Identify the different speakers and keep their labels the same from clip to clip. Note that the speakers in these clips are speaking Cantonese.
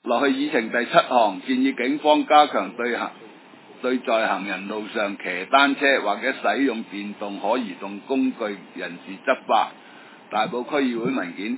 Speaker 1: 落去議程第7項，建議警方加強對在行人路上騎單車或者使用電動可移動工具人士執法。大埔區議會文件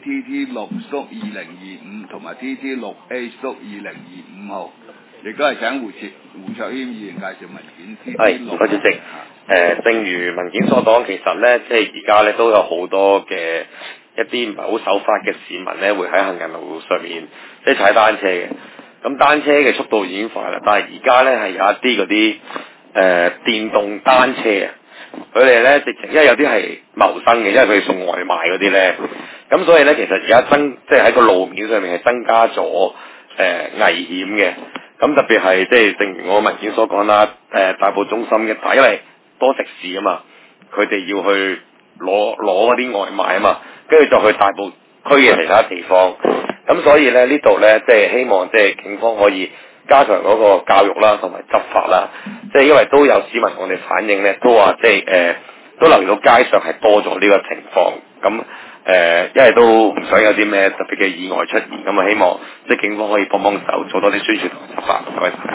Speaker 1: TT6/2025 同埋 TT6A/2025 號，亦都係請胡卓謙議員介紹文件 TT6。
Speaker 2: 唔該主席。正如文件所講，其實咧，即係而家咧都有好多嘅一啲唔係好守法嘅市民咧，會喺行人路上面即係踩單車嘅。咁單車嘅速度已經快啦，但係而家咧係有一啲嗰啲電動單車啊，佢哋咧直情因為有啲係謀生嘅，因為佢哋送外賣嗰啲咧，咁所以咧其實而家即係喺個路面上面係增加咗危險嘅。咁特別係即係正如我文件所講啦，大埔中心一帶，因為多食肆啊嘛，佢哋要去攞嗰啲外賣啊嘛，跟住再去大埔區嘅其他地方。咁所以咧呢度咧即係希望即係警方可以加強嗰個教育啦，同埋執法啦。即係因為都有市民同我哋反映咧，都話即係都留意到街上係多咗呢個情況。咁因為都唔想有啲咩特別嘅意外出現，咁啊希望即係警方可以幫手做多啲宣傳同執法。唔該晒。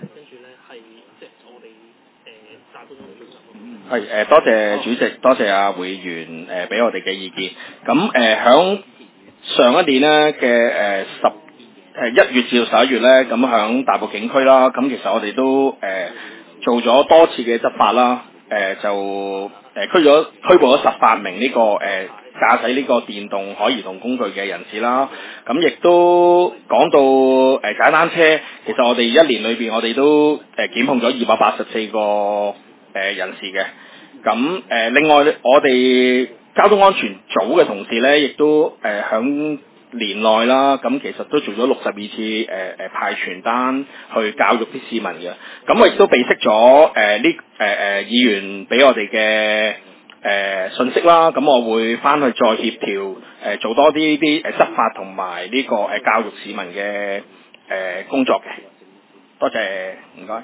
Speaker 3: 係多謝主席，多謝會員俾我哋嘅意見。咁響上一年呢嘅1月至到11月咧，咁響大埔警區啦，咁其實我哋都做咗多次嘅執法啦，就拘捕咗18名呢個駕駛呢個電動可移動工具嘅人士啦。咁亦都講到踩單車，其實我哋1年裏邊我哋都檢控咗284個人士嘅。咁另外我哋交通安全組嘅同事咧，亦都響年內啦，咁其實都做咗62次派傳單去教育啲市民嘅。咁我亦都備悉咗議員俾我哋嘅信息啦。咁我會翻去再協調做多啲執法同埋呢個教育市民嘅工作嘅。多謝，唔該。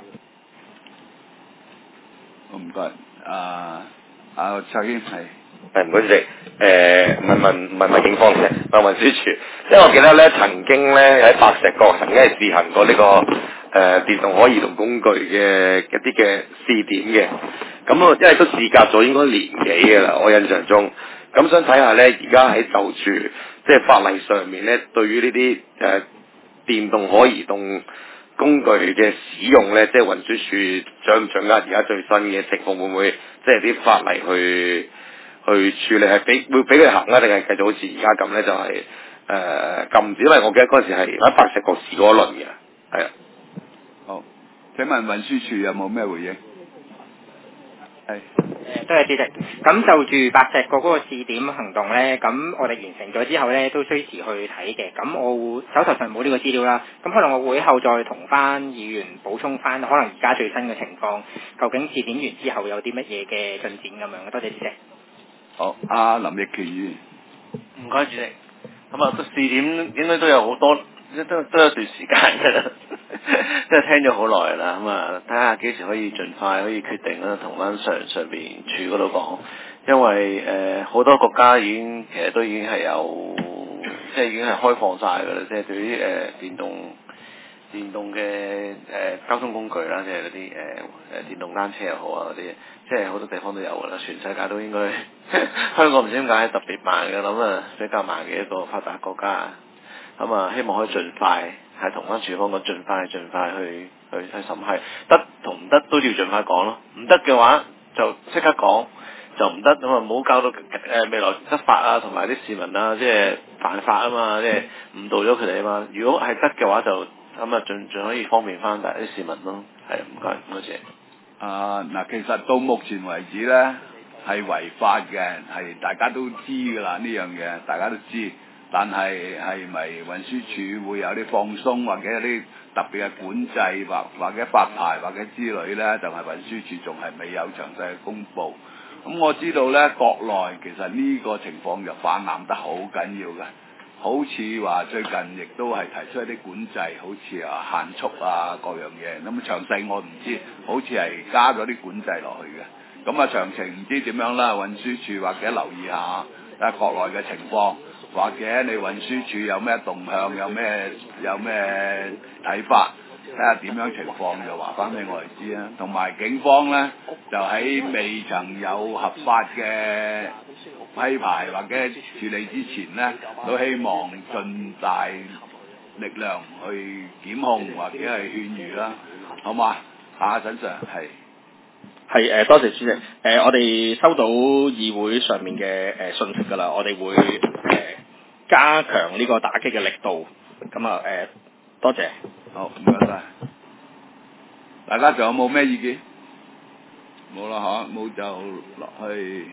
Speaker 1: 好，唔該。卓謙係。
Speaker 2: 唔該主席，唔係警方嘅，問運輸署。因為我記得咧，曾經咧喺白石角曾經係試行過呢個電動可移動工具嘅一啲嘅試點嘅。咁因為都事隔咗應該年幾嘅啦，我印象中。咁想睇下咧，而家喺就住即係法例上面咧，對於呢啲電動可移動工具嘅使用咧，即係運輸署掌唔掌握而家最新嘅情況，會唔會即係啲法例去處理，係會俾佢行啊，定係繼續好似而家咁咧？就係禁止，因為我記得嗰陣時係喺白石角試過一輪嘅，係啊。
Speaker 1: 好，請問運輸署有冇咩回應？係。
Speaker 4: 多謝主席。咁就住白石角嗰個試點行動咧，咁我哋完成咗之後咧，都需時去睇嘅。咁我手頭上冇呢個資料啦，咁可能我會後再同翻議員補充翻，可能而家最新嘅情況，究竟試點完之後有啲乜嘢嘅進展咁樣。多謝主席。
Speaker 1: 好，林奕權議員。
Speaker 5: 唔該主席。咁啊，個試點應該都有好多，都有一段時間㗎啦，即係聽咗好耐啦。咁啊，睇下幾時可以盡快可以決定啦，同翻上邊處嗰度講。因為好多國家其實都已經係有，即係已經係開放晒㗎啦。即係對於電動嘅交通工具啦，即係嗰啲電動單車又好啊嗰啲，即係好多地方都有㗎啦，全世界都應該香港唔知點解特別慢嘅，咁啊比較慢嘅一個發達國家，咁啊希望可以盡快係同翻處方講盡快去審核，得同唔得都要盡快講咯，唔得嘅話就即刻講，就唔得咁啊，唔好搞到未來執法啊同埋啲市民啊即係犯法啊嘛，即係誤導咗佢哋啊嘛，如果係得嘅話就咁啊，盡可以方便翻大啲市民咯，係唔該，多謝。
Speaker 1: 嗱，其實到目前為止咧係違法嘅，係大家都知㗎啦，呢樣嘢大家都知，但係係咪運輸署會有啲放鬆或者有啲特別嘅管制或者發牌或者之類咧，就係運輸署仲係未有詳細嘅公佈。咁我知道咧，國內其實呢個情況就泛濫得好緊要嘅。好似話最近亦都係提出一啲管制，好似限速啊各樣嘢。咁詳細我唔知，好似係加咗啲管制落去嘅。咁詳情唔知點樣啦，運輸署或者留意下國內嘅情況。 或者你運輸署有咩動向，有咩睇法，睇下點樣情況就話翻俾我哋知啊。同埋警方咧就喺未曾有合法嘅批牌或者處理之前咧，都希望盡大力量去檢控或者係勸喻啦，好嘛？沈 Sir 係
Speaker 3: 多謝主席。我哋收到議會上面嘅信息㗎啦，我哋會加強呢個打擊嘅力度。咁啊多謝。
Speaker 1: 好，唔該晒。大家仲有冇咩意見？冇啦嚇，冇就落去。